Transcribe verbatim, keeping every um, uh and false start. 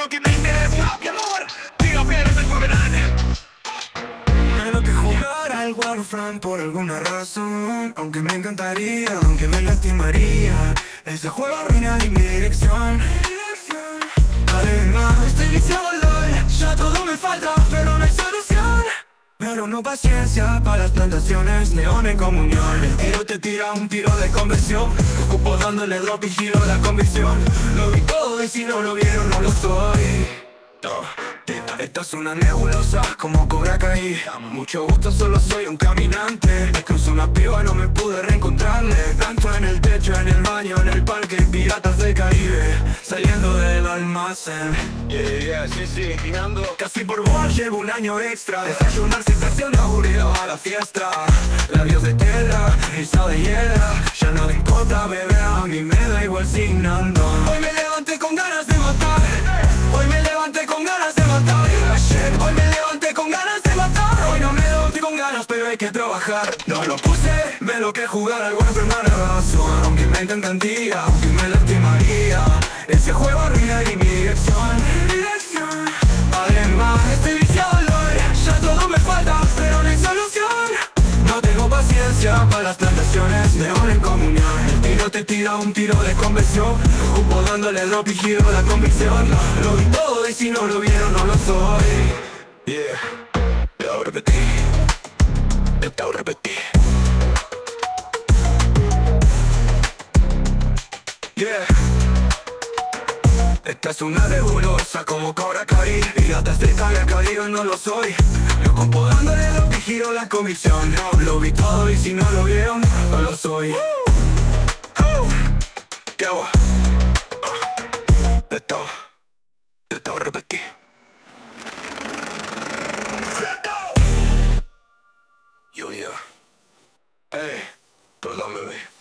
lo que me interesa, mi amor. Digo, pierde por venano. Tengo que jugar al Warframe por alguna razón. Aunque me encantaría, aunque me lastimaría, ese juego arruina mi dirección. Además, estoy viciado al LOL. Ya todo me falta, pero no hay solución. Pero no paciencia para las plantaciones, neón en comunión. El tiro te tira un tiro de conversión. Ocupo dándole drop y giro la convicción. Lo vi todo y si no lo vieron no lo soy. No. Esta es una nebulosa como Cobra Kai. Mucho gusto, solo soy un caminante. Me cruzo una piba y no me pude reencontrarle. Tanto en el techo, en el baño, en el parque, piratas del Caribe, saliendo del almacén. Yeah, yeah, sí, sí, girando. Casi por vos llevo un año extra. Desayunar sensación aburrido a la fiesta. Labios de tela, risa de hiela. Ya no le importa, bebé, a mí me da igual sin ando. Hoy me levanté con ganas de matar. Hoy me levanté con ganas de matar. Hoy me levanté con ganas de matar. Hoy no me levanté con ganas, pero hay que trabajar. No lo puse, me lo que jugar al Warframe me la razón. Aunque me encantaría, aunque me lastimaría, ese juego arruina mi dirección. Dirección. Además, estoy viciado al LOL. Ya todo me falta, pero no hay solución. No tengo paciencia para las plantaciones, neón en comunión. El tiro te tira un tiro de conversión. Ocupo dándole drop y giro la convicción. Lo vi todo y si no lo vieron no lo soy. Yeah, te hago repetir, te hago repetir. Yeah. Esta es una nebulosa como Cobra Kai. Piratas del Caribe, no lo soy. Yo compo dándole drop y giro la convicción. No, lo vi todo y si no lo vieron no lo soy. ¿Qué hago? Te hago, te hago repetir. Yo, yo. Hey, perdón, bebé.